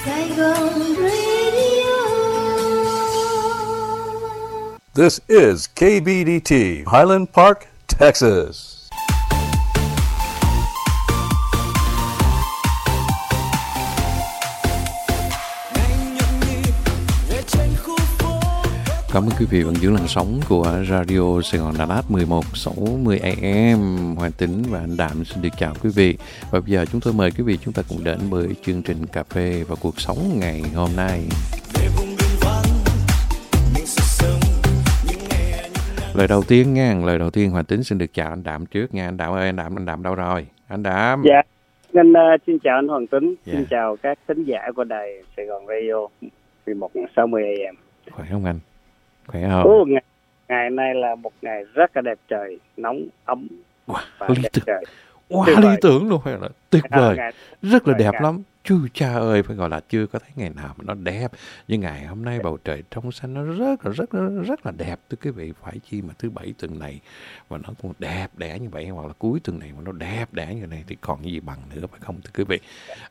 Saigon Radio. This is KBDT, Highland Park, Texas. Cảm ơn quý vị vẫn giữ làn sóng của Radio Sài Gòn Đà Lạt 1160 AM. Hoàng Tính và anh Đạm xin được chào quý vị. Và bây giờ chúng tôi mời quý vị chúng ta cùng đến với chương trình Cà phê và cuộc sống ngày hôm nay. Lời đầu tiên Hoàng Tính xin được chào anh Đạm trước nha. Anh Đạm ơi, anh Đạm đâu rồi? Anh Đạm. Dạ, anh xin chào anh Hoàng Tính, xin chào các thính giả của đài Sài Gòn Radio 1160 AM. Khỏe không anh? Khỏe không? Ngày nay là một ngày rất là đẹp trời, nóng, ấm và lý đẹp trời. Lý tưởng luôn, phải là tuyệt vời, rất là đẹp lắm. Chú cha ơi, phải gọi là chưa có thấy ngày nào mà nó đẹp như ngày hôm nay. Bầu trời trong xanh nó rất là đẹp thưa quý vị. Phải chi mà thứ bảy tuần này mà nó cũng đẹp đẽ như vậy, hoặc là cuối tuần này mà nó đẹp đẽ như này thì còn gì bằng nữa, phải không thưa quý vị?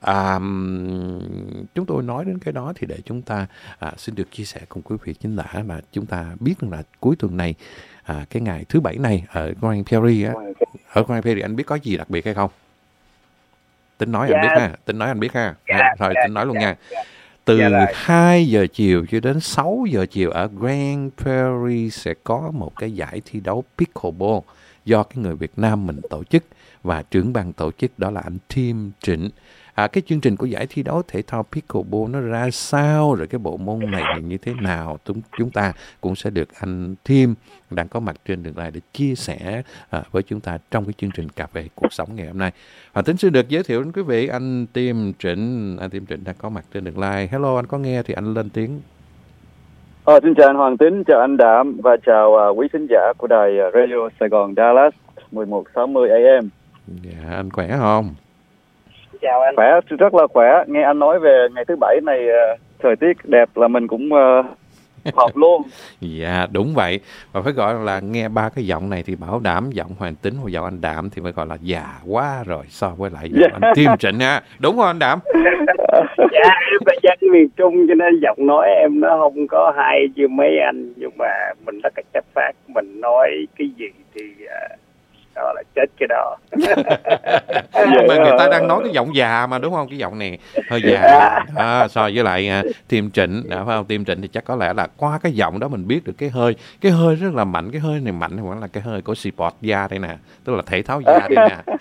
Chúng tôi nói đến cái đó thì để chúng ta xin được chia sẻ cùng quý vị chính là chúng ta biết rằng là cuối tuần này, cái ngày thứ bảy này ở Grand Prairie ở Grand Prairie, anh biết có gì đặc biệt hay không? Tính nói anh biết ha. Rồi tính nói luôn nha. Từ 2 giờ chiều cho đến 6 giờ chiều ở Grand Prairie sẽ có một cái giải thi đấu pickleball do cái người Việt Nam mình tổ chức, và trưởng ban tổ chức đó là anh Tim Trịnh. Cái chương trình của giải thi đấu thể thao pickleball nó ra sao, rồi cái bộ môn này như thế nào, chúng ta cũng sẽ được anh Tim đang có mặt trên đường live để chia sẻ với chúng ta trong cái chương trình Cà phê cuộc sống ngày hôm nay. Tính xin được giới thiệu đến quý vị anh Tim Trịnh. Anh Tim Trịnh đang có mặt trên đường live. Hello, anh có nghe thì anh lên tiếng. Xin chào anh Hoàng Tính, chào anh Đạm và chào quý khán giả của đài Radio Sài Gòn Dallas 1160 AM. Dạ, anh khỏe không? Chào anh. Khỏe, rất là khỏe. Nghe anh nói về ngày thứ bảy này thời tiết đẹp là mình cũng hợp luôn. Dạ, đúng vậy. Và phải gọi là nghe ba cái giọng này thì bảo đảm giọng Hoàng Tính hoặc giọng anh Đạm thì phải gọi là già quá rồi so với lại giọng anh Tim Trịnh ha. Đúng không anh Đạm? Dạ, em là dân miền Trung cho nên giọng nói em nó không có hay như mấy anh, nhưng mà mình rất là chất phác, mình nói cái gì thì đó là chết cái đó. Nhưng mà người ta đang nói cái giọng già mà, đúng không? Cái giọng này hơi già so với lại Tim Trịnh, phải không? Tim Trịnh thì chắc có lẽ là qua cái giọng đó mình biết được cái hơi rất là mạnh. Cái hơi này mạnh hoặc là cái hơi của sport da đây nè, tức là thể thao da đây nè.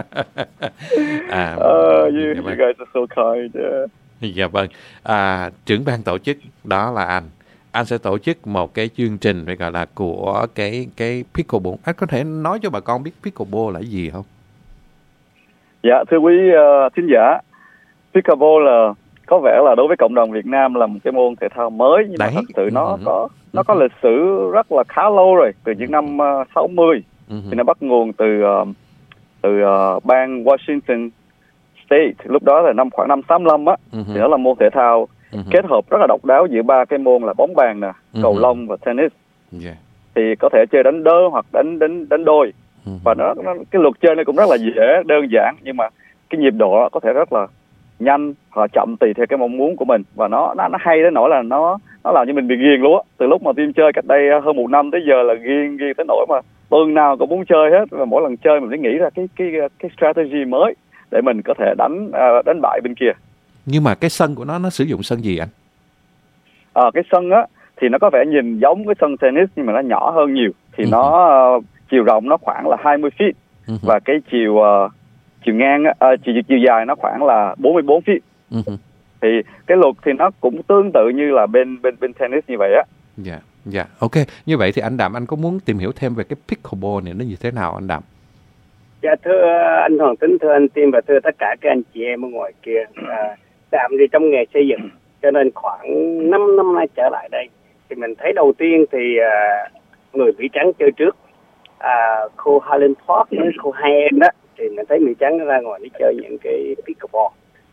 You guys are so kind. Dạ vâng. Trưởng ban tổ chức đó là anh sẽ tổ chức một cái chương trình phải gọi là của cái pickleball. Anh có thể nói cho bà con biết pickleball là gì không? Dạ, thưa quý thính giả, pickleball là có vẻ là đối với cộng đồng Việt Nam là một cái môn thể thao mới, nhưng mà thật sự nó có lịch sử rất là khá lâu rồi, từ những năm 60. Thì nó bắt nguồn từ bang Washington State, lúc đó là khoảng năm 85 á. Thì nó là môn thể thao kết hợp rất là độc đáo giữa ba cái môn là bóng bàn nè, cầu lông và tennis. Thì có thể chơi đánh đôi hoặc đánh đôi. Và cái luật chơi này cũng rất là dễ, đơn giản, nhưng mà cái nhịp độ có thể rất là nhanh hoặc chậm tùy theo cái mong muốn của mình. Và nó hay đến nỗi là nó làm cho mình bị ghiền luôn á. Từ lúc mà Tim chơi cách đây hơn 1 năm tới giờ là ghiền tới nỗi mà tuần nào cũng muốn chơi hết. Và mỗi lần chơi mình phải nghĩ ra cái strategy mới để mình có thể đánh bại bên kia. Nhưng mà cái sân của nó sử dụng sân gì anh? Cái sân á thì nó có vẻ nhìn giống cái sân tennis nhưng mà nó nhỏ hơn nhiều. Thì nó chiều rộng nó khoảng là 20 feet và cái chiều ngang chiều dài nó khoảng là 44 feet. Thì cái luật thì nó cũng tương tự như là bên tennis như vậy á. Dạ, ok. Như vậy thì anh Đạm, anh có muốn tìm hiểu thêm về cái pickleball này nó như thế nào anh Đạm? Dạ, thưa anh Hoàng Tính, thưa anh Tim và thưa tất cả các anh chị em ở ngoài kia. Đạm thì trong nghề xây dựng, cho nên khoảng 5 năm nay trở lại đây thì mình thấy đầu tiên thì người Mỹ Trắng chơi trước. Khu Highland Park với khu Hai Em đó thì mình thấy Mỹ Trắng ra ngoài đi chơi những cái pickleball.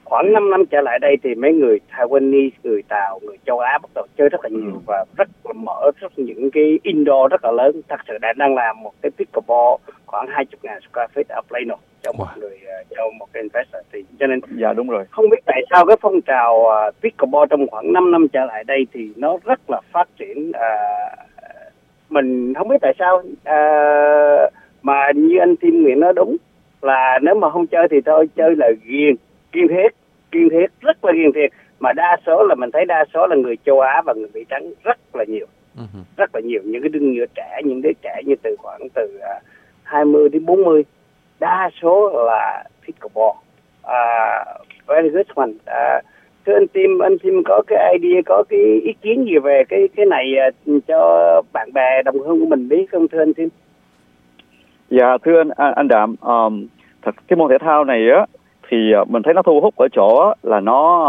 khoảng 5 năm trở lại đây thì mấy người Taiwanese, người Tàu, người châu Á bắt đầu chơi rất là nhiều và rất là mở rất những cái indoor rất là lớn. Thật sự đang làm một cái pickleball khoảng 20.000 square feet ở Plano cho một người, cho một cái investor. Thì cho nên dạ đúng rồi, không biết tại sao cái phong trào pickleball trong khoảng 5 năm trở lại đây thì nó rất là phát triển. Mình không biết tại sao, mà như anh Tim Nguyễn nói đúng là nếu mà không chơi thì thôi, chơi là kiên thiết, rất là kiên thiết. Mà đa số là mình thấy đa số là người châu Á và người Mỹ trắng rất là nhiều, những cái đương như trẻ, những đứa trẻ như khoảng từ 20 đến 40, đa số là pickleball. Very good one. Thưa anh Tim có cái idea, có cái ý kiến gì về cái này cho bạn bè đồng hương của mình biết không thưa anh Tim? Dạ thưa anh Đạm, thật cái môn thể thao này á thì mình thấy nó thu hút ở chỗ là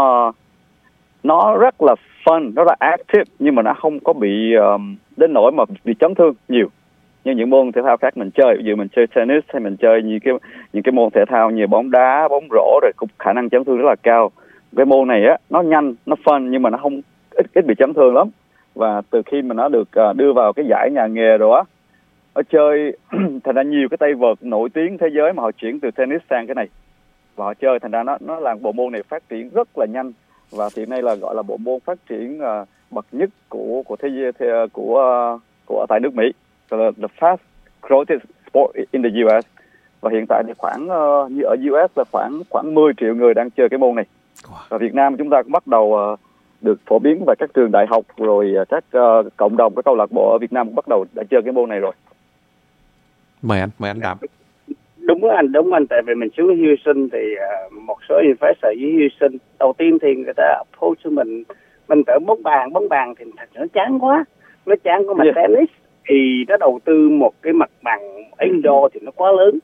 nó rất là fun, nó là active, nhưng mà nó không có bị đến nỗi mà bị chấn thương nhiều như những môn thể thao khác mình chơi. Ví dụ mình chơi tennis hay mình chơi những cái môn thể thao như bóng đá, bóng rổ rồi cũng khả năng chấn thương rất là cao. Cái môn này á nó nhanh, nó fun nhưng mà nó không ít bị chấn thương lắm. Và từ khi mà nó được đưa vào cái giải nhà nghề rồi á, nó chơi thành ra nhiều cái tay vợt nổi tiếng thế giới mà họ chuyển từ tennis sang cái này và họ chơi, thành ra nó làm bộ môn này phát triển rất là nhanh. Và hiện nay là gọi là bộ môn phát triển bậc nhất của thế giới, của tại nước Mỹ, gọi là the fast growing sport in the US. Và hiện tại thì khoảng như ở US là khoảng 10 triệu người đang chơi cái môn này. Và Việt Nam chúng ta cũng bắt đầu được phổ biến vào các trường đại học, rồi các cộng đồng, các câu lạc bộ ở Việt Nam cũng bắt đầu đã chơi cái môn này rồi. Mời anh Đạm. Đúng anh, tại vì mình xuống Houston thì một số investor ở Houston đầu tiên thì người ta approach cho mình tự bóng bàn thì thật nó chán quá, nó chán của mặt tennis thì nó đầu tư một cái mặt bằng indoor thì nó quá lớn.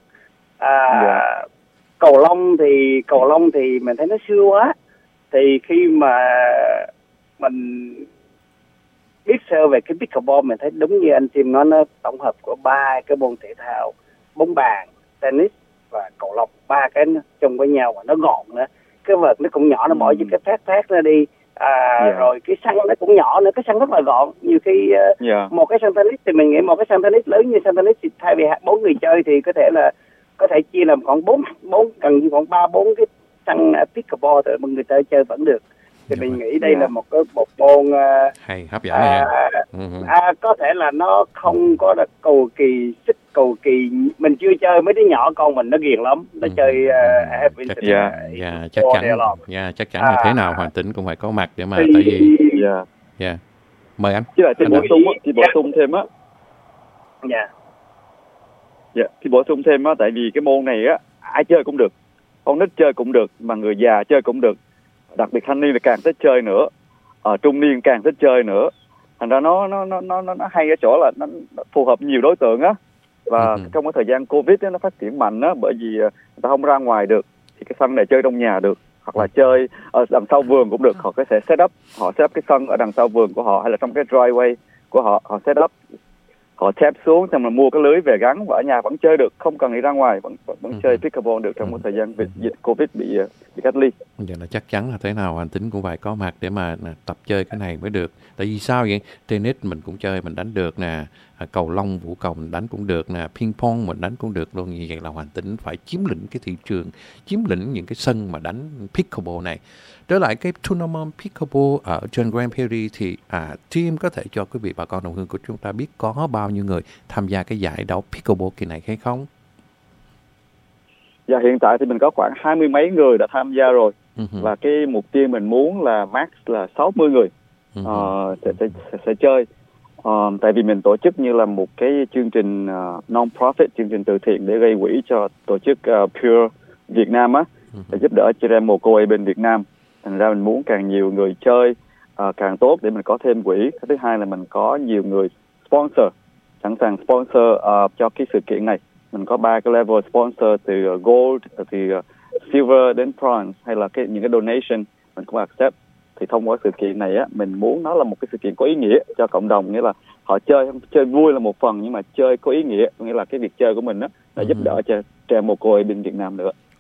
Cầu lông thì mình thấy nó xưa quá. Thì khi mà mình biết sơ về cái pickleball, mình thấy đúng như anh Tim nói, nó tổng hợp của 3 cái môn thể thao: bóng bàn, tennis và cầu lông, 3 cái chung với nhau và nó gọn nữa. Cái vợt nó cũng nhỏ, nó bỏ những cái phát ra đi. Rồi cái sân nó cũng nhỏ nữa, cái sân rất là gọn. Nhiều khi một cái sân tennis thì mình nghĩ một cái sân tennis lớn như sân tennis thì thay vì 4 người chơi thì có thể chia làm khoảng 4 cần như khoảng 3-4 cái sân pickleball thì mọi người ta chơi vẫn được. Thì mình nghĩ đây là một môn hay, hấp dẫn này. Có thể là nó không có là cầu kỳ, mình chưa chơi, mấy đứa nhỏ con mình nó ghiền lắm, nó chơi chắc chắn là thế nào Hoàng Tĩnh cũng phải có mặt để mà tại vì mời anh. Thì bổ sung thêm á. Thì bổ sung thêm á, tại vì cái môn này á ai chơi cũng được, con nít chơi cũng được, mà người già chơi cũng được. Đặc biệt thanh niên là càng thích chơi nữa, trung niên càng thích chơi nữa. Thành ra nó hay ở chỗ là nó phù hợp nhiều đối tượng á. Và trong cái thời gian Covid á, nó phát triển mạnh á, bởi vì người ta không ra ngoài được thì cái sân này chơi trong nhà được, hoặc là chơi ở đằng sau vườn cũng được. Họ có thể set up cái sân ở đằng sau vườn của họ, hay là trong cái driveway của họ set up, họ tap xuống xong rồi mua cái lưới về gắn và ở nhà vẫn chơi được, không cần đi ra ngoài, vẫn chơi pickleball được trong một thời gian dịch Covid bị cách ly. Vậy là chắc chắn là thế nào Hoàng Tĩnh cũng phải có mặt để mà tập chơi cái này mới được. Tại vì sao vậy? Tennis mình cũng chơi, mình đánh được nè, cầu lông, vũ cầu mình đánh cũng được nè, ping pong mình đánh cũng được luôn. Như vậy là Hoàng Tĩnh phải chiếm lĩnh cái thị trường, chiếm lĩnh những cái sân mà đánh pickleball này. Trở lại cái tournament pickleball ở trên Grand Prairie thì team có thể cho quý vị bà con đồng hương của chúng ta biết có bao nhiêu người tham gia cái giải đấu pickleball kỳ này hay không? Dạ hiện tại thì mình có khoảng 20 mấy người đã tham gia rồi. Và cái mục tiêu mình muốn là max là 60 người sẽ chơi. Tại vì mình tổ chức như là một cái chương trình non-profit, chương trình từ thiện để gây quỹ cho tổ chức Pure Việt Nam á, để giúp đỡ trẻ em mồ côi bên Việt Nam. Thành ra mình muốn càng nhiều người chơi càng tốt để mình có thêm quỹ. Thứ hai là mình có nhiều người sponsor, sẵn sàng sponsor cho cái sự kiện này. Mình có 3 cái level sponsor từ gold, từ silver đến bronze, hay là những cái donation mình cũng accept. Thì thông qua sự kiện này á, mình muốn nó là một cái sự kiện có ý nghĩa cho cộng đồng, nghĩa là họ chơi vui là một phần, nhưng mà chơi có ý nghĩa, nghĩa là cái việc chơi của mình á là giúp đỡ cho trẻ mồ côi bên Việt Nam nữa.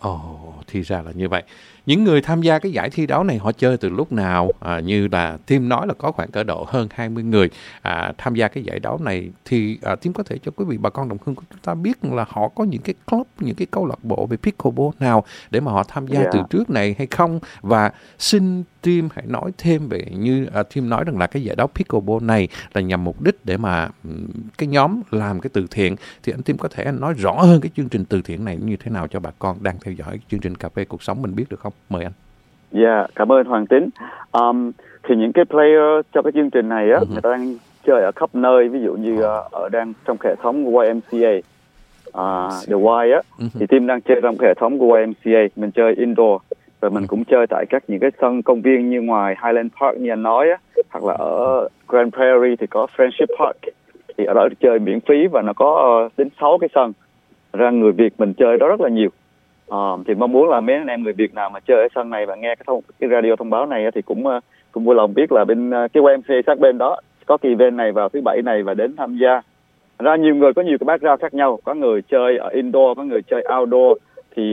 Thì ra là như vậy. Những người tham gia cái giải thi đấu này họ chơi từ lúc nào? Như là Tim nói là có khoảng cỡ độ hơn 20 người tham gia cái giải đấu này. Thì Tim có thể cho quý vị bà con đồng hương của chúng ta biết là họ có những cái club, những cái câu lạc bộ về pickleball nào để mà họ tham gia từ trước này hay không? Và xin Tim hãy nói thêm về, như Tim nói rằng là cái giải đấu pickleball này là nhằm mục đích để mà cái nhóm làm cái từ thiện. Thì anh Tim có thể nói rõ hơn cái chương trình từ thiện này như thế nào cho bà con đang theo dõi chương trình Cà phê Cuộc Sống mình biết được không? Mời anh. Dạ, cảm ơn Hoàng Tín. Thì những cái player cho cái chương trình này á, người ta đang chơi ở khắp nơi, ví dụ như ở đang trong hệ thống của YMCA, The Y á, thì team đang chơi trong hệ thống của YMCA, mình chơi indoor, rồi mình cũng chơi tại những cái sân công viên như ngoài Highland Park như anh nói á, hoặc là ở Grand Prairie thì có Friendship Park, thì ở đó chơi miễn phí và nó có đến 6 cái sân. Ra người Việt mình chơi đó rất là nhiều. Thì mong muốn là mấy anh em người Việt nào mà chơi ở sân này và nghe cái radio thông báo này thì cũng vui lòng biết là bên cái YMCA sát bên đó có kỳ event này vào thứ Bảy này và đến tham gia. Ra nhiều người có nhiều cái background khác nhau, có người chơi ở indoor, có người chơi outdoor, thì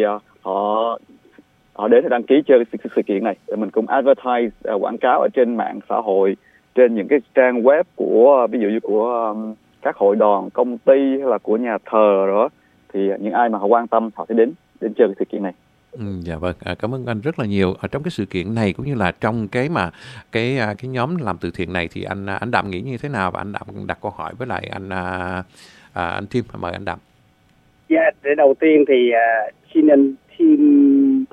họ đến để đăng ký chơi cái sự kiện này. Rồi mình cũng advertise, quảng cáo ở trên mạng xã hội, trên những cái trang web của ví dụ như của các hội đoàn, công ty hay là của nhà thờ đó, thì những ai mà họ quan tâm họ sẽ đến chơi cái sự kiện này. Dạ vâng, cảm ơn anh rất là nhiều. Ở trong cái sự kiện này cũng như là trong cái nhóm làm từ thiện này thì anh Đạm nghĩ như thế nào, và anh Đạm đặt câu hỏi với lại anh Tim. Mời anh Đạm. Dạ, để đầu tiên thì xin anh Tim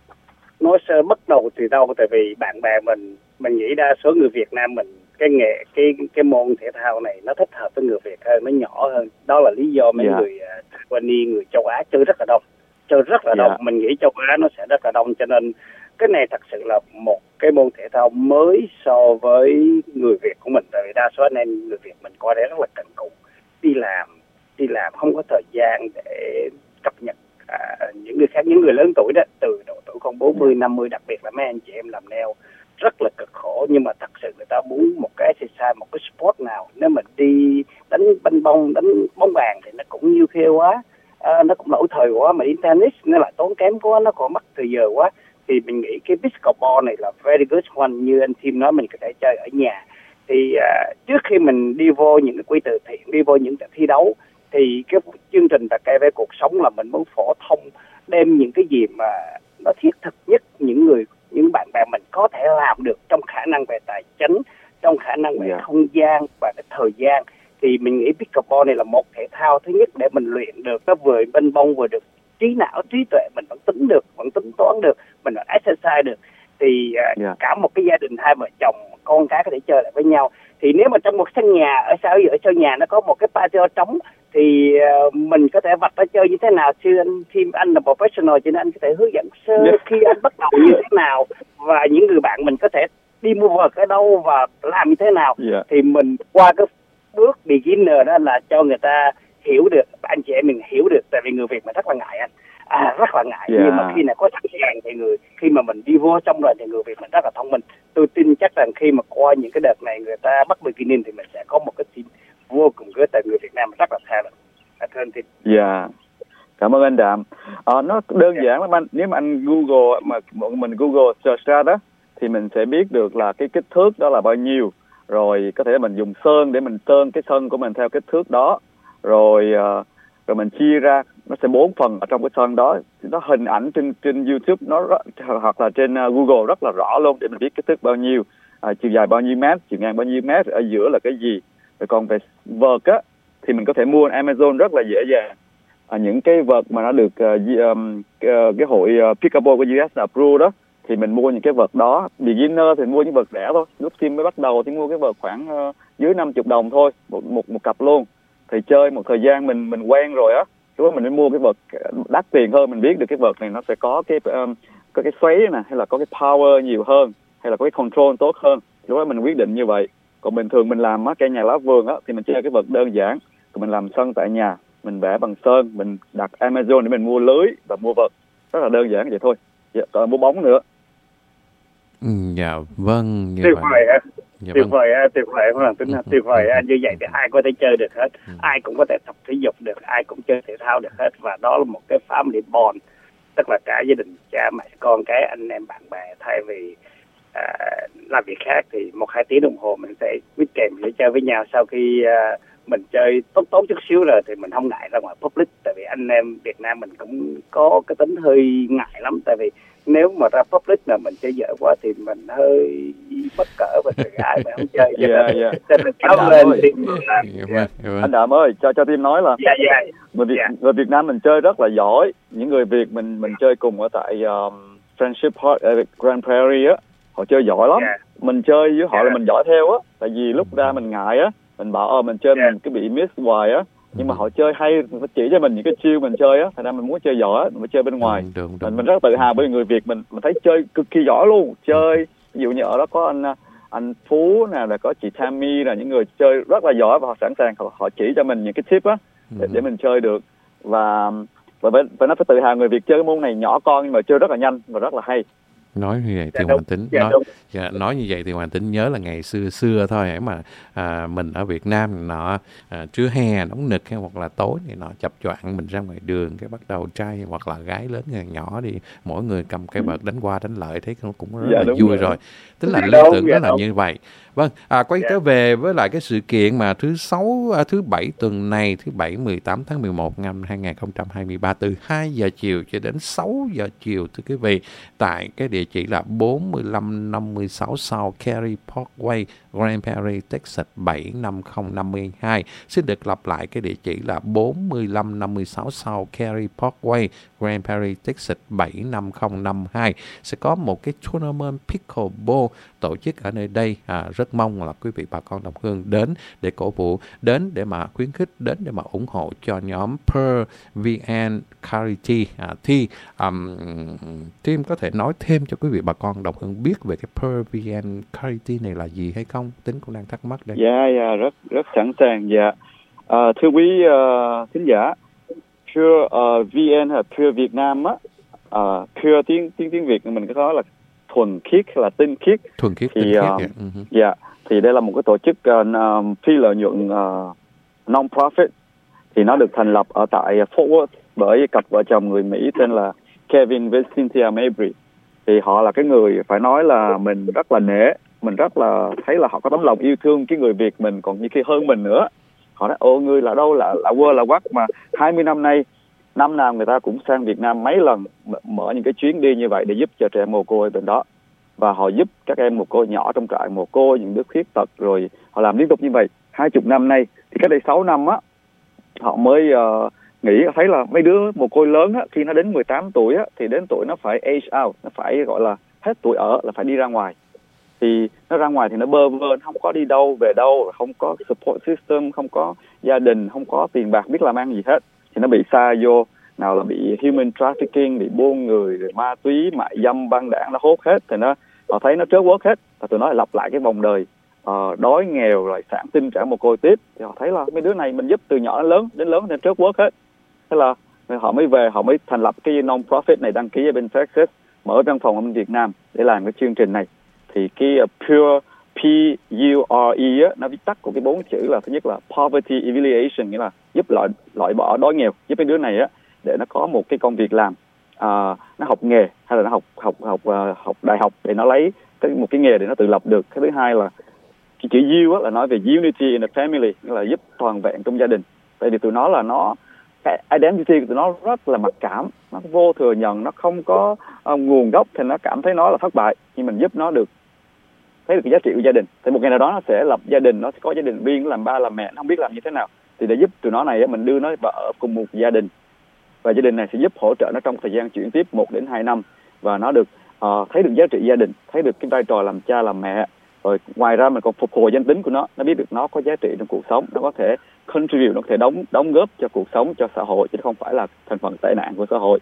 nói sơ bắt đầu từ đâu, tại vì bạn bè mình nghĩ đa số người Việt Nam mình cái môn thể thao này nó thích hợp với người Việt hơn, nó nhỏ hơn. Đó là lý do mấy người Taiwanese, người châu Á chơi rất là đông. Mình nghĩ châu Á nó sẽ rất là đông, cho nên cái này thật sự là một cái môn thể thao mới so với người Việt của mình. Tại vì đa số anh em người Việt mình coi đây rất là cần cù, đi làm không có thời gian để cập nhật những người khác, những người lớn tuổi đó, từ độ tuổi còn 40, 50, đặc biệt là mấy anh chị em làm nail rất là cực khổ. Nhưng mà thật sự người ta muốn một cái exercise, một cái sport nào, nếu mà đi đánh banh bông, đánh bóng bàn thì nó cũng nhiêu khê quá, nó cũng lỗi thời quá, mà đi tennis nó lại tốn kém quá, nó còn mất thời giờ quá. Thì mình nghĩ cái pickleball này là very good one, như anh Tim nói, mình có thể chơi ở nhà. Thì trước khi mình đi vô những cái quỹ từ thiện, đi vô những trận thi đấu, thì cái chương trình Cà phê Cuộc Sống là mình muốn phổ thông, đem những cái gì mà nó thiết thực nhất, những bạn bè mình có thể làm được trong khả năng về tài chính, trong khả năng về không gian và cái thời gian. Thì mình nghĩ pickleball này là một thể thao thứ nhất để mình luyện được, nó vừa bên bông vừa được trí não, trí tuệ, mình vẫn tính được, vẫn tính toán được, mình vẫn exercise được. Thì cả một cái gia đình, hai vợ chồng, con cái có thể chơi lại với nhau. Thì nếu mà trong một sân nhà, ở sau nhà nó có một cái patio trống, thì mình có thể vạch ra chơi như thế nào. Chứ anh là professional, cho nên anh có thể hướng dẫn sơ khi anh bắt đầu như thế nào, và những người bạn mình có thể đi mua vợt ở đâu và làm như thế nào. Thì mình qua cái bước beginner đó là cho người ta hiểu được, anh chị em mình hiểu được. Tại vì người Việt mình rất là ngại anh, rất là ngại. Nhưng mà khi nào có sẵn sàng thì khi mà mình đi vô trong rồi thì người Việt mình rất là thông minh. Tôi tin chắc rằng khi mà qua những cái đợt này người ta bắt beginning thì mình sẽ có một cái team vô cùng good. Tại người Việt Nam rất là talent. Thưa anh Tim. Cảm ơn anh Đạm. Nó đơn giản lắm anh. Nếu mà anh Google, mà mình Google search ra đó, thì mình sẽ biết được là cái kích thước đó là bao nhiêu. Rồi có thể mình dùng sơn để mình sơn cái sân của mình theo kích thước đó. Rồi mình chia ra, nó sẽ 4 phần ở trong cái sân đó. Nó hình ảnh trên YouTube hoặc là trên Google rất là rõ luôn, để mình biết kích thước bao nhiêu, chiều dài bao nhiêu mét, chiều ngang bao nhiêu mét, ở giữa là cái gì. Rồi còn về vợt á thì mình có thể mua Amazon rất là dễ dàng. Những cái vợt mà nó được cái hội Pickleball của US approve đó, thì mình mua những cái vợt đó. Beginner thì mua những vợt rẻ thôi. Lúc Tim mới bắt đầu thì mua cái vợt khoảng dưới 50 đồng thôi, một cặp luôn. Thì chơi một thời gian mình quen rồi á, lúc đó mình mới mua cái vợt đắt tiền hơn. Mình biết được cái vợt này nó sẽ có cái xoáy nè, hay là có cái power nhiều hơn, hay là có cái control tốt hơn. Lúc đó mình quyết định như vậy. Còn bình thường mình làm cây nhà lá vườn á, thì mình chơi cái vợt đơn giản. Còn mình làm sân tại nhà, mình vẽ bằng sơn, mình đặt Amazon để mình mua lưới và mua vợt. Rất là đơn giản vậy thôi. Còn mua bóng nữa. Dạ vâng. Tuyệt vời á. Tuyệt vời Hoàng Tín. Tuyệt vời á. Như vậy thì ai có thể chơi được hết, ai cũng có thể tập thể dục được, ai cũng chơi thể thao được hết. Và đó là một cái family bond tức là cả gia đình, cha mẹ con cái, anh em bạn bè, thay vì làm việc khác thì 1-2 tiếng đồng hồ mình sẽ quyết kèm để chơi với nhau. Sau khi mình chơi tốt chút xíu rồi thì mình không ngại ra ngoài public, tại vì anh em Việt Nam mình cũng có cái tính hơi ngại lắm, tại vì nếu mà ra public là mình chơi dở quá thì mình hơi bất cỡ và tự ái mà không chơi. Cho nên kéo lên thì anh Đạm ơi, cho team nói là người Việt Nam mình chơi rất là giỏi. Những người Việt mình chơi cùng ở tại Friendship Park Grand Prairie á, họ chơi giỏi lắm. Mình chơi với họ là mình giỏi theo á, tại vì lúc ra mình ngại á, mình bảo mình chơi mình cứ bị miss hoài á, nhưng mà họ chơi hay, nó chỉ cho mình những cái chiêu mình chơi á, thành ra mình muốn chơi giỏi á, mình phải chơi bên ngoài. Mình rất tự hào bởi người Việt mình thấy chơi cực kỳ giỏi luôn. Chơi ví dụ như ở đó có anh Phú nè, là có chị Tammy, là những người chơi rất là giỏi và họ sẵn sàng họ chỉ cho mình những cái tip á để mình chơi được. Và nó phải tự hào người Việt chơi cái môn này nhỏ con nhưng mà chơi rất là nhanh và rất là hay. Nói như vậy thì Hoàng Tính nói như vậy thì Hoàng Tính nhớ là ngày xưa thôi, mà mình ở Việt Nam nọ trưa hè nóng nực hay hoặc là tối thì nọ chập choạng mình ra ngoài đường, cái bắt đầu trai hoặc là gái lớn nhỏ đi, mỗi người cầm cây vợt đánh qua đánh lại, thấy cũng rất là vui rồi. Tính là lý tưởng đó là như vậy. Vâng, quay trở về với lại cái sự kiện mà thứ Bảy tuần này, thứ Bảy 18 tháng 11 năm 2023 từ 2 giờ chiều cho đến 6 giờ chiều, thưa quý vị, tại cái địa chỉ là 4556 South Carey Parkway, Grand Prairie, Texas 75052. Xin được lặp lại cái địa chỉ là 4556 South Carey Parkway, Grand Prairie, Texas 75052. Sẽ có một cái tournament pickleball tổ chức ở nơi đây. Rất mong là quý vị bà con đồng hương đến để cổ vũ, đến để mà khuyến khích, đến để mà ủng hộ cho nhóm Pearl VN Charity. Thì Tim có thể nói thêm cho quý vị bà con đồng hương biết về cái Pearl VN Charity này là gì hay không? Tính cũng đang thắc mắc đây. Dạ, rất sẵn sàng. Dạ, thưa quý thính giả, Pure VN hay Pure Việt Nam á, Pure tiếng Việt mình có nói là thuần khiết hay là tinh khiết. Thuần khiết, thì, tinh khiết. Dạ, thì đây là một cái tổ chức phi lợi nhuận non-profit, thì nó được thành lập ở tại Fort Worth bởi cặp vợ chồng người Mỹ tên là Kevin với Cynthia Mabry. Thì họ là cái người phải nói là mình rất là nể, mình rất là thấy là họ có tấm lòng yêu thương cái người Việt mình còn như khi hơn mình nữa. Họ nói người là đâu là quơ là quắc mà 20 năm nay, năm nào người ta cũng sang Việt Nam mấy lần mở những cái chuyến đi như vậy để giúp cho trẻ mồ côi bên đó. Và họ giúp các em mồ côi nhỏ trong trại mồ côi, những đứa khuyết tật, rồi họ làm liên tục như vậy 20 năm nay. Thì cách đây 6 năm á, họ mới nghĩ thấy là mấy đứa mồ côi lớn á, khi nó đến 18 tuổi á, thì đến tuổi nó phải age out, nó phải gọi là hết tuổi ở, là phải đi ra ngoài. Thì nó ra ngoài thì nó bơ vơ, không có đi đâu về đâu, không có support system, không có gia đình, không có tiền bạc biết làm ăn gì hết, thì nó bị sa vô, nào là bị human trafficking, bị buôn người, rồi ma túy, mại dâm, băng đảng nó hốt hết. Thì họ thấy nó trớt quớt hết, và tụi nó lặp lại cái vòng đời đói nghèo rồi sản sinh trẻ mồ côi tiếp. Thì họ thấy là mấy đứa này mình giúp từ nhỏ đến lớn nên trớt quớt hết. Thế là họ mới về, họ mới thành lập cái non-profit này, đăng ký ở bên Texas, mở văn phòng ở bên Việt Nam để làm cái chương trình này. Thì cái Pure, P-U-R-E á, nó viết tắt của cái 4 chữ là thứ nhất là Poverty Alleviation, nghĩa là giúp loại bỏ đói nghèo, giúp cái đứa này á để nó có một cái công việc làm, nó học nghề hay là nó học đại học để nó lấy một cái nghề để nó tự lập được. Cái thứ hai là cái chữ U á, là nói về Unity in the Family, nghĩa là giúp toàn vẹn trong gia đình. Tại vì tụi nó là cái identity của tụi nó rất là mặc cảm, nó vô thừa nhận, nó không có nguồn gốc, thì nó cảm thấy nó là thất bại. Nhưng mình giúp nó được thấy được cái giá trị của gia đình. Thì một ngày nào đó nó sẽ lập gia đình, nó sẽ có gia đình riêng, làm ba làm mẹ, nó không biết làm như thế nào. Thì để giúp tụi nó này, mình đưa nó vào ở cùng một gia đình, và gia đình này sẽ giúp hỗ trợ nó trong thời gian chuyển tiếp 1 đến 2 năm, và nó được thấy được giá trị gia đình, thấy được cái vai trò làm cha làm mẹ. Rồi ngoài ra mình còn phục hồi danh tính của nó biết được nó có giá trị trong cuộc sống, nó có thể contribute, nó có thể đóng góp cho cuộc sống, cho xã hội, chứ không phải là thành phần tệ nạn của xã hội.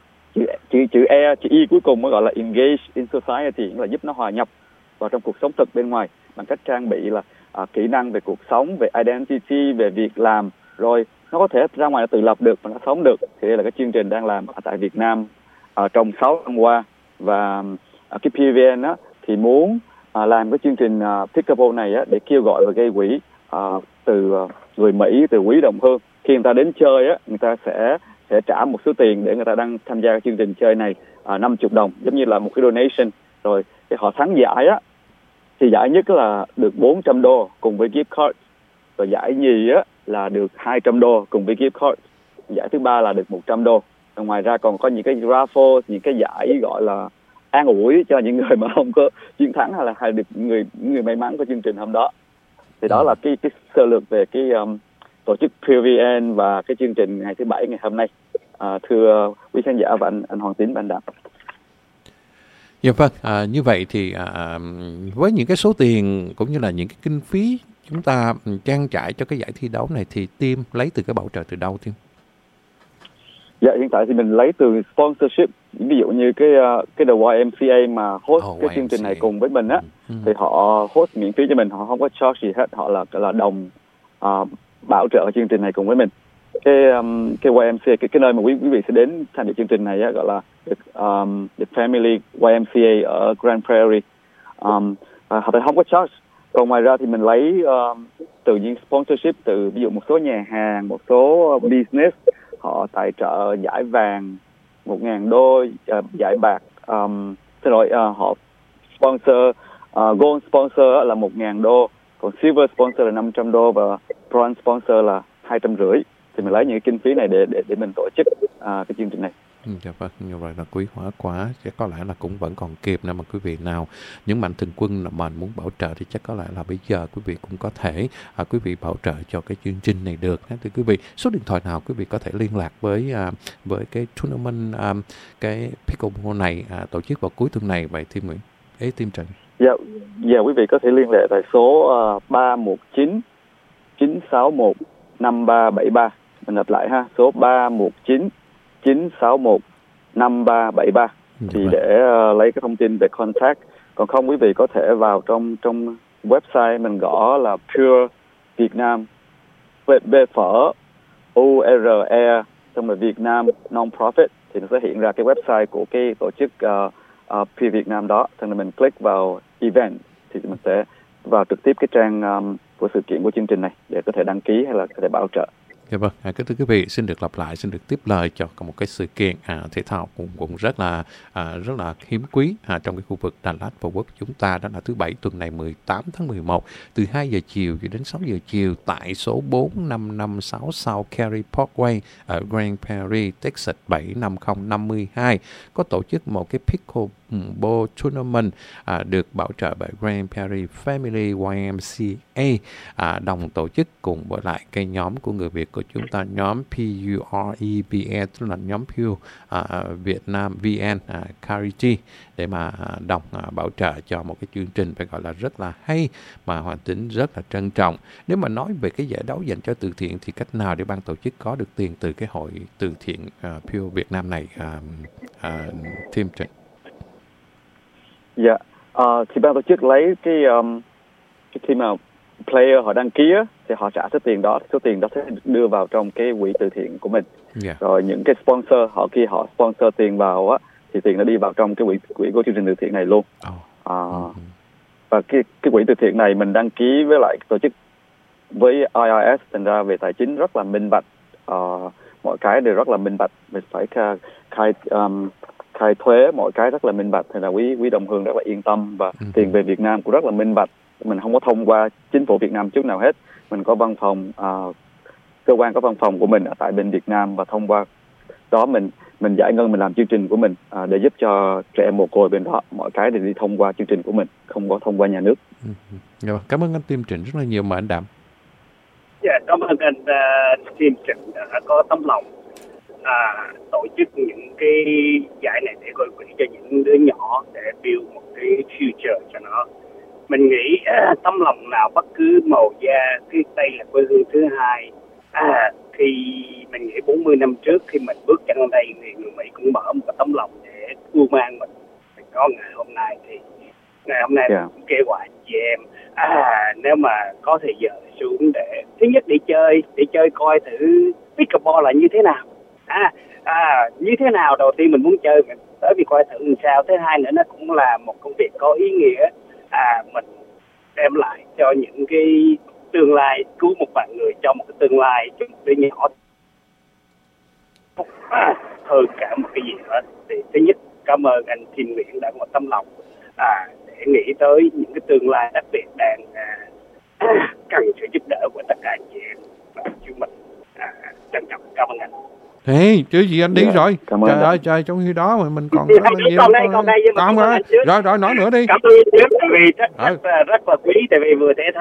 Chữ E, chữ I cuối cùng mới gọi là engage in society, là giúp nó hòa nhập vào trong cuộc sống thực bên ngoài bằng cách trang bị là kỹ năng về cuộc sống, về identity, về việc làm, rồi nó có thể ra ngoài nó tự lập được và nó sống được. Thì đây là cái chương trình đang làm ở tại Việt Nam trong 6 năm qua. Và cái PVN á, thì muốn làm cái chương trình pickleball này á, để kêu gọi và gây quỹ từ người Mỹ, từ quý đồng hương. Khi người ta đến chơi á, người ta sẽ sẽ trả một số tiền để người ta đăng tham gia chương trình chơi này, 50 đồng, giống như là một cái donation. Rồi cái họ thắng giải á, thì giải nhất là được $400 cùng với gift card. Rồi giải nhì á là được $200 cùng với gift card. Giải thứ ba là được $100. Rồi ngoài ra còn có những cái raffle, những cái giải gọi là an ủi cho những người mà không có chiến thắng hay được những người may mắn của chương trình hôm đó. Thì đó là cái sơ lược về cái tổ chức PureVN và cái chương trình ngày thứ Bảy ngày hôm nay. Thưa quý khán giả và anh Hoàng Tín và anh Đạt. Dạ vâng, như vậy thì với những cái số tiền cũng như là những cái kinh phí chúng ta trang trải cho cái giải thi đấu này thì team lấy từ cái bảo trợ từ đâu team? Dạ, hiện tại thì mình lấy từ sponsorship. Ví dụ như cái The YMCA mà host cái chương trình này cùng với mình á, thì họ host miễn phí cho mình, họ không có charge gì hết, họ là đồng bảo trợ chương trình này cùng với mình. Cái YMCA, cái nơi mà quý vị sẽ đến tham gia chương trình này á, gọi là the Family YMCA ở Grand Prairie. Họ không có charge. Còn ngoài ra thì mình lấy từ những sponsorship, từ ví dụ một số nhà hàng, một số business, họ tài trợ giải vàng $1,000, giải bạc họ sponsor gold sponsor là $1,000, còn silver sponsor là $500 và bronze sponsor là $250. Thì mình lấy những cái kinh phí này để mình tổ chức cái chương trình này. Dạ vâng, như vậy là quý hóa quá, chắc có lẽ là cũng vẫn còn kịp nữa mà quý vị nào những mạnh thường quân mà muốn bảo trợ thì chắc có lẽ là bây giờ quý vị cũng có thể quý vị bảo trợ cho cái chương trình này được. Thì quý vị số điện thoại nào quý vị có thể liên lạc với cái tournament cái pickleball này tổ chức vào cuối tuần này vậy Team Nguyễn? Team Trần. Dạ, quý vị có thể liên hệ tại số 319 961 5373. Mình lặp lại ha, số 319 961 5373 thì để lấy cái thông tin về contact. Còn không quý vị có thể vào trong website mình gõ là Pure Việt Nam phở URE xong rồi Việt Nam Non-Profit thì nó sẽ hiện ra cái website của cái tổ chức Pure Việt Nam đó. Thì mình click vào event thì mình sẽ vào trực tiếp cái trang của sự kiện của chương trình này để có thể đăng ký hay là có thể bảo trợ. Dạ vâng, kính thưa quý vị, xin được lặp lại, xin được tiếp lời cho một cái sự kiện thể thao cũng rất là hiếm quý trong cái khu vực Đà Lạt và Quốc chúng ta, đó là thứ Bảy tuần này 18 tháng 11 từ 2 giờ chiều cho đến 6 giờ chiều tại số 4556 South Carey Parkway ở Grand Prairie, Texas 75052 có tổ chức một cái pickleball tournament được bảo trợ bởi Grand Prairie Family YMCA đồng tổ chức cùng với lại cái nhóm của người Việt của chúng ta, nhóm PUREVN, tức là nhóm Pure Việt Nam VN Charity, để mà đồng bảo trợ cho một cái chương trình phải gọi là rất là hay mà Hoàng Tín rất là trân trọng. Nếu mà nói về cái giải đấu dành cho từ thiện thì cách nào để ban tổ chức có được tiền từ cái hội từ thiện Pure Việt Nam này, Team Trần? Dạ, thì ban tổ chức lấy cái khi mà player họ đăng ký á, thì họ trả số tiền đó sẽ đưa vào trong cái quỹ từ thiện của mình. Rồi những cái sponsor khi họ sponsor tiền vào á, thì tiền nó đi vào trong cái quỹ của chương trình từ thiện này luôn. Và cái quỹ từ thiện này mình đăng ký với lại tổ chức với IRS, thành ra về tài chính rất là minh bạch, mọi cái đều rất là minh bạch, mình phải khai thuế, mọi cái rất là minh bạch, thì là quý đồng hương rất là yên tâm. Và tiền về Việt Nam cũng rất là minh bạch, mình không có thông qua chính phủ Việt Nam chút nào hết. Mình có văn phòng, cơ quan có văn phòng của mình ở tại bên Việt Nam, và thông qua đó mình giải ngân, mình làm chương trình của mình để giúp cho trẻ em mồ côi bên đó. Mọi cái đều đi thông qua chương trình của mình, không có thông qua nhà nước. Cảm ơn anh Team Trịnh rất là nhiều mà anh Đạm. Dạ, cảm ơn anh Team Trịnh đã có tấm lòng tổ chức những cái giải này để gây quỹ cho những đứa nhỏ để build một cái future cho nó. Mình nghĩ tấm lòng nào bất cứ màu da, cái đây là quê hương thứ hai. Khi mình nghĩ 40 năm trước khi mình bước chân lên đây thì người Mỹ cũng mở một cái tấm lòng để cưu mang mình có ngày hôm nay. Thì ngày hôm nay mình cũng kêu gọi chị em nếu mà có thời giờ xuống để thứ nhất để chơi coi thử pickleball là như thế nào. Như thế nào, đầu tiên mình muốn chơi mình tới vì coi thử làm sao. Thứ hai nữa nó cũng là một công việc có ý nghĩa, mình đem lại cho những cái tương lai, cứu một vạn người cho một cái tương lai cho một đứa nhỏ. hơn cả một cái gì hết. Thì thứ nhất, cảm ơn anh Thiên Nguyễn đã có tấm lòng để nghĩ tới những cái tương lai đặc biệt đang cần sự giúp đỡ của tất cả anh chị em và chúng mình. Trân trọng cảm ơn anh. Thế chứ gì anh đi rồi. Trời ơi trời, trong khi đó mà mình còn nói gì còn đây rồi. Rồi nói nữa đi. Cảm ơn vì rất là quý, tại vì vừa thể